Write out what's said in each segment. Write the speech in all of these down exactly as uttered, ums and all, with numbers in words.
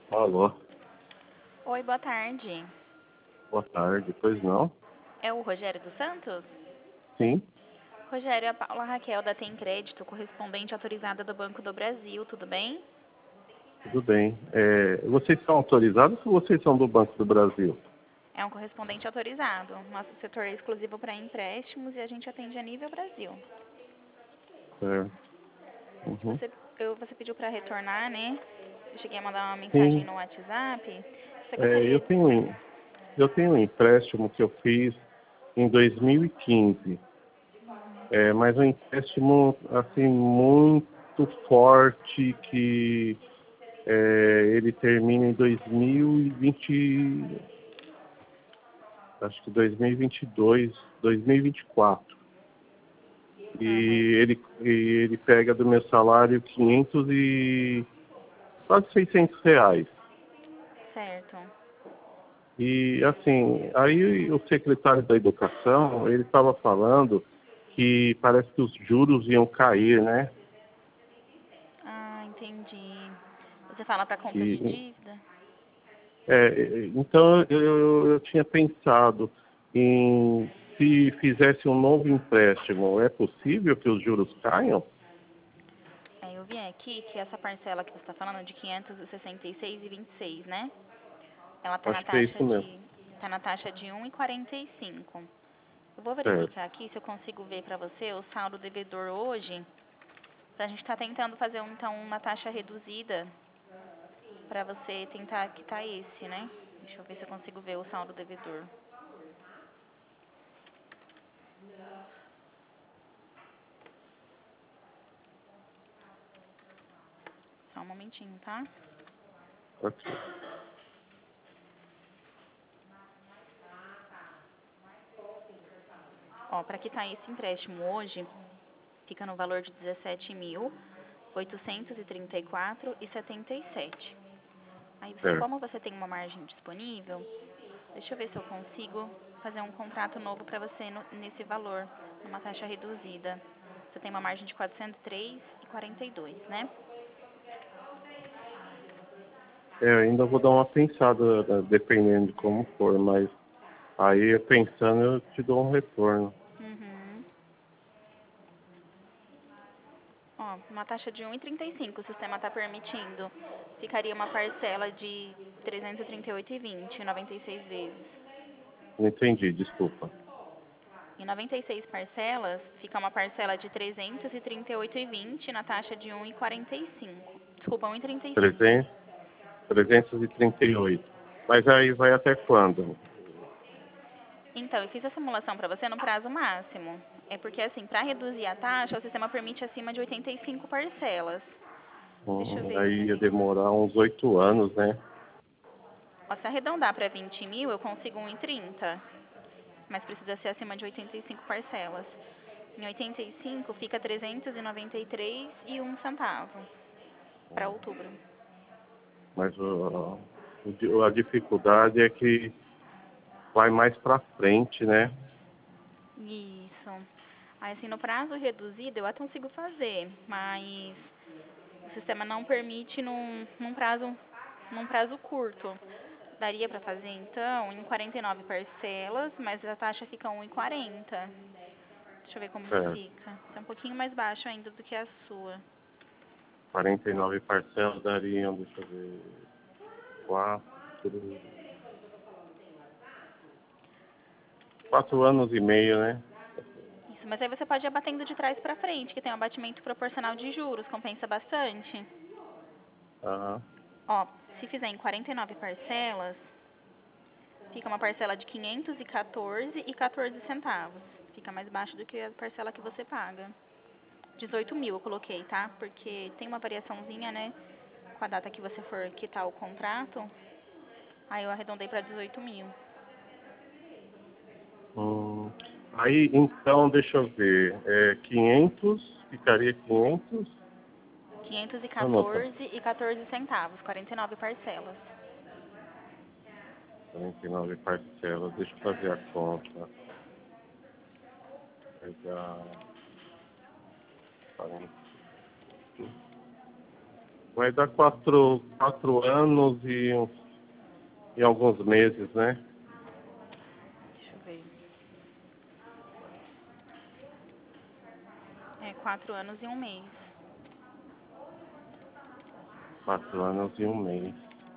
Alô, Oi, boa tarde. boa tarde. Pois não? É o Rogério dos Santos? Sim, Rogério, é a Paula Raquel da Tem Crédito, correspondente autorizada do Banco do Brasil, tudo bem? tudo bem. É, vocês são autorizados ou vocês são do Banco do Brasil? É um correspondente autorizado. Nosso setor é exclusivo para empréstimos e a gente atende a nível Brasil. É, uhum. Você, eu, você pediu para retornar, né? Eu cheguei a mandar uma mensagem Sim, no WhatsApp. Você é, eu gostaria... tenho, um- eu tenho um empréstimo que eu fiz em dois mil e quinze. É, mas um empréstimo assim muito forte que é, ele termina em dois mil e vinte, acho que dois mil e vinte e dois, dois mil e vinte e quatro. Aham, E ele, e ele pega do meu salário quinhentos e quase seiscentos reais. certo. E assim, aí o secretário da Educação, ele estava falando que parece que os juros iam cair, né? Ah, entendi. Você fala para compra de E, dívida? é, então eu, eu, eu tinha pensado em se fizesse um novo empréstimo, é possível que os juros caiam? É, eu vi aqui que essa parcela que você está falando é de quinhentos e sessenta e seis e vinte e seis, né? Ela está na Acho que é taxa isso mesmo. de tá na taxa de um e quarenta e cinco. Eu vou Certo. verificar aqui se eu consigo ver para você o saldo devedor hoje. A gente está tentando fazer um, então uma taxa reduzida para você tentar quitar esse, né? Deixa eu ver se eu consigo ver o saldo devedor. Só um momentinho, tá? Ok. Ó, para quitar esse empréstimo hoje, fica no valor de dezessete mil oitocentos e trinta e quatro e setenta e sete. Aí, você, Certo. como você tem uma margem disponível, deixa eu ver se eu consigo fazer um contrato novo para você no, nesse valor, numa taxa reduzida. Você tem uma margem de quatrocentos e três e quarenta e dois, né? É, eu ainda vou dar uma pensada, né, dependendo de como for, mas aí pensando eu te dou um retorno. Uhum. Ó, uma taxa de um e trinta e cinco o sistema está permitindo. Ficaria uma parcela de trezentos e trinta e oito e vinte, noventa e seis vezes. Não entendi, desculpa. Em noventa e seis parcelas, fica uma parcela de trezentos e trinta e oito e vinte na taxa de um e quarenta e cinco. Desculpa, um e trinta e cinco. trezentos, trezentos e trinta e oito. Mas aí vai até quando? Então, eu fiz a simulação para você no prazo máximo. É porque, assim, para reduzir a taxa, o sistema permite acima de oitenta e cinco parcelas. Deixa eu Hum, ver aí ia se... demorar uns oito anos, né? Ó, se arredondar para vinte mil, eu consigo um e trinta. Mas precisa ser acima de oitenta e cinco parcelas. Em oitenta e cinco, fica trezentos e noventa e três e um centavo para outubro. Mas ó, o- a dificuldade é que vai mais para frente, né? Isso. Aí, assim, no prazo reduzido, eu até consigo fazer, mas o sistema não permite num, num prazo num prazo curto. Daria para fazer, então, em quarenta e nove parcelas, mas a taxa fica um e quarenta. Deixa eu ver como É, fica. É um pouquinho mais baixo ainda do que a sua. quarenta e nove parcelas dariam, deixa eu ver, quatro, quatro anos e meio, né? Isso, mas aí você pode ir abatendo de trás para frente, que tem um abatimento proporcional de juros, compensa bastante. Aham. Ó, se fizer em quarenta e nove parcelas, fica uma parcela de quinhentos e quatorze e quatorze centavos. Fica mais baixo do que a parcela que você paga. dezoito mil eu coloquei, tá? Porque tem uma variaçãozinha, né? Com a data que você for quitar o contrato. Aí eu arredondei para dezoito mil. Hum, aí, então, deixa eu ver, é, quinhentos, ficaria quinhentos, quinhentos e anota, quatorze e quatorze centavos, quarenta e nove parcelas. quarenta e nove parcelas, deixa eu fazer a conta. Pegar quarenta. vai dar quatro, quatro anos e, uns- e alguns meses, né? Deixa eu ver. É quatro anos e um mês. Quatro anos e um mês.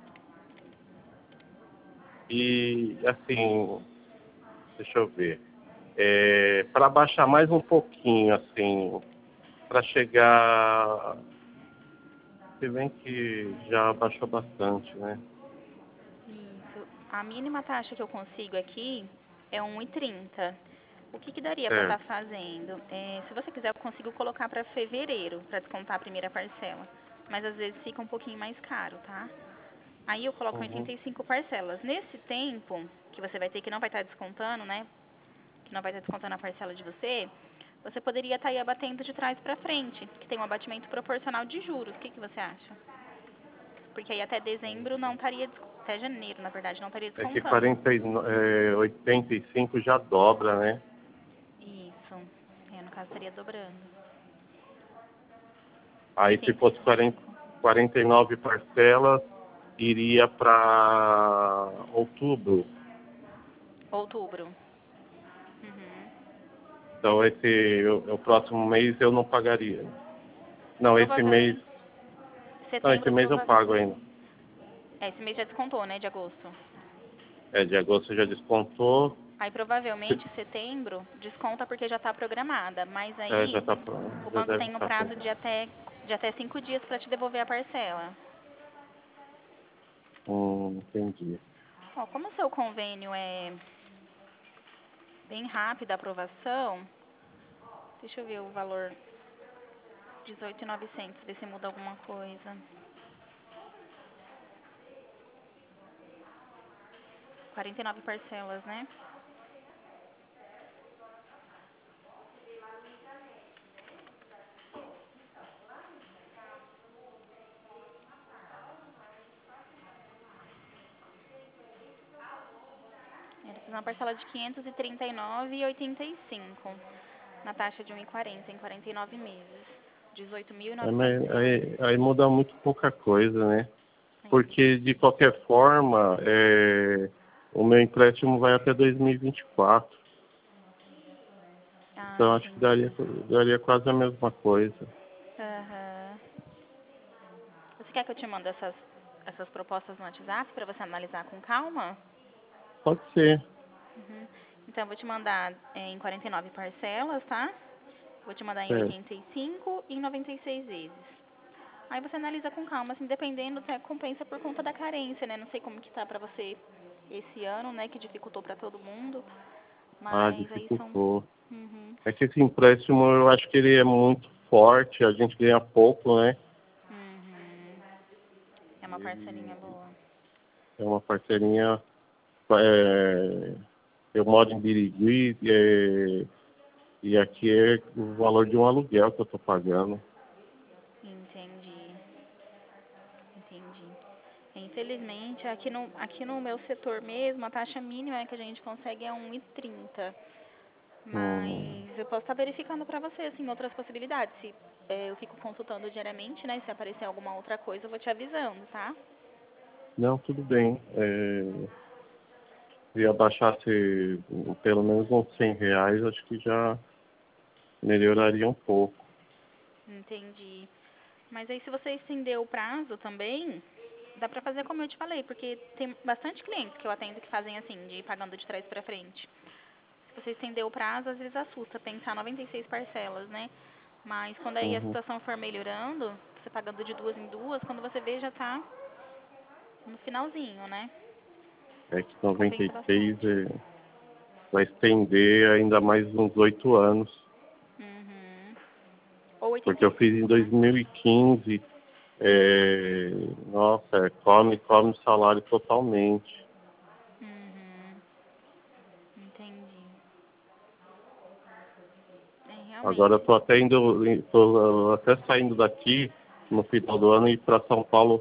E, assim, deixa eu ver. É, para baixar mais um pouquinho, assim, para chegar... Se bem que já baixou bastante, né? Isso. A mínima taxa que eu consigo aqui é um e trinta. O que, que daria para estar Certo. fazendo? É, se você quiser, eu consigo colocar para fevereiro, para descontar a primeira parcela. Mas às vezes fica um pouquinho mais caro, tá? Aí eu coloco em Uhum. oitenta e cinco parcelas. Nesse tempo, que você vai ter que não vai estar descontando, né? Que não vai estar descontando a parcela de você, você poderia estar aí abatendo de trás para frente, que tem um abatimento proporcional de juros. O que, que você acha? Porque aí até dezembro não estaria, desco- até janeiro, na verdade, não estaria É que descontando. quarenta e no- é, oitenta e cinco já dobra, né? Isso. É, no caso, estaria dobrando. Aí se fosse quarenta, oitenta e cinco. quarenta e nove parcelas, iria para outubro. Outubro. Uhum. Então esse o, o próximo mês eu não pagaria. Não, esse mês. Provavelmente, Não, esse setembro, mês eu prova... pago ainda. É, esse mês já descontou, né, de agosto. É, de agosto já descontou. Aí, provavelmente, setembro desconta porque já está programada. Mas É, já aí, tá, o já banco deve tem um estar prazo pronto. de até, de até cinco dias para te devolver a parcela. Hum, entendi. Ó, como o seu convênio é bem rápido a aprovação, deixa eu ver o valor, dezoito mil e novecentos, ver se muda alguma coisa. quarenta e nove parcelas, né? Ele fez uma parcela de quinhentos e trinta e nove reais e oitenta e cinco na taxa de um vírgula quarenta em quarenta e nove meses. dezoito mil e É, novecentos mas reais. aí, aí muda muito pouca coisa, né? Isso. Porque de qualquer forma, é, o meu empréstimo vai até dois mil e vinte e quatro. Ah, Então acho que daria, entendi. daria quase a mesma coisa. Aham. Você quer que eu te mande essas, essas propostas no WhatsApp para você analisar com calma? Pode ser. Uhum. Então, eu vou te mandar é, em quarenta e nove parcelas, tá? Vou te mandar em É. oitenta e cinco e em noventa e seis vezes. Aí você analisa com calma, assim, dependendo, até compensa por conta da carência, né? Não sei como que tá pra você esse ano, né? Que dificultou pra todo mundo. Ah, Mas aí são... dificultou. Uhum, É que esse empréstimo eu acho que ele é muito forte, a gente ganha pouco, né? uhum. É uma Ele parcelinha boa. é uma parceirinha. É, eu moro em Birigui é, e aqui é o valor de um aluguel que eu estou pagando. Entendi, entendi. Infelizmente, aqui no, aqui no meu setor mesmo, a taxa mínima que a gente consegue é um e trinta. Hum, Mas eu posso estar verificando para você, assim, outras possibilidades. Se é, eu fico consultando diariamente, né? Se aparecer alguma outra coisa, eu vou te avisando, tá? não, tudo bem. É, se abaixasse pelo menos uns cem reais, acho que já melhoraria um pouco. Entendi. Mas aí, se você estender o prazo também, dá pra fazer como eu te falei, porque tem bastante clientes que eu atendo que fazem assim, de ir pagando de trás pra frente. Se você estender o prazo, às vezes assusta pensar noventa e seis parcelas, né? Mas quando aí a Uhum. situação for melhorando, você pagando de duas em duas, quando você vê já tá no finalzinho, né? É que noventa e Compensa seis bastante. é, vai estender ainda mais uns oito anos. Uhum. Ou oitenta Porque e eu fiz em cinco, né? dois mil e quinze. É, nossa, é, come, come o salário totalmente. Uhum. Entendi. É, Agora eu realmente. tô até indo, tô até saindo daqui no final do ano e ir para São Paulo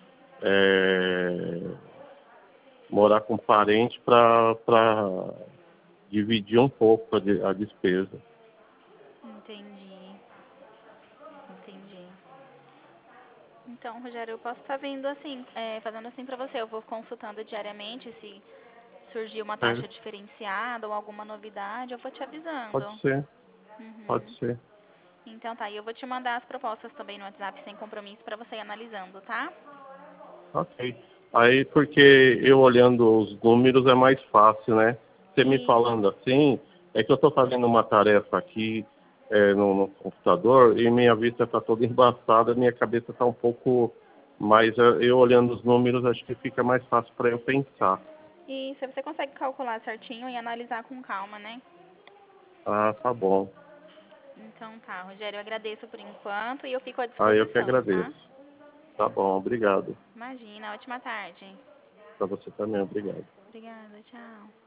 é, morar com um parente para dividir um pouco a, de- a despesa. Entendi. Entendi. Então, Rogério, eu posso estar vendo assim, é, fazendo assim pra você. Eu vou consultando diariamente se surgir uma taxa Certo? diferenciada ou alguma novidade, eu vou te Pode avisando. ser, pode Uhum. ser. Então tá, e eu vou te mandar as propostas também no WhatsApp sem compromisso pra você ir analisando, tá? Ok. Aí, porque eu olhando os números é mais fácil, né? Você me Isso. falando assim, é que eu estou fazendo uma tarefa aqui é, no, no computador e minha vista está toda embaçada, minha cabeça está um pouco mais. é, Eu olhando os números, acho que fica mais fácil para eu pensar. E se você consegue calcular certinho e analisar com calma, né? Ah, tá bom. Então tá, Rogério, eu agradeço por enquanto e eu fico à Aí eu que disposição, tá? agradeço. Tá bom, obrigado. Imagina, ótima tarde. Para você também, obrigado. Obrigada, tchau.